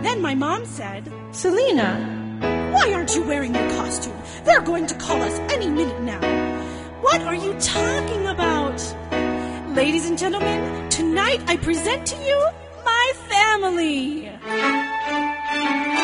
Then my mom said, Selena, why aren't you wearing your costume? They're going to call us any minute now. What are you talking about? Ladies and gentlemen, tonight I present to you my family.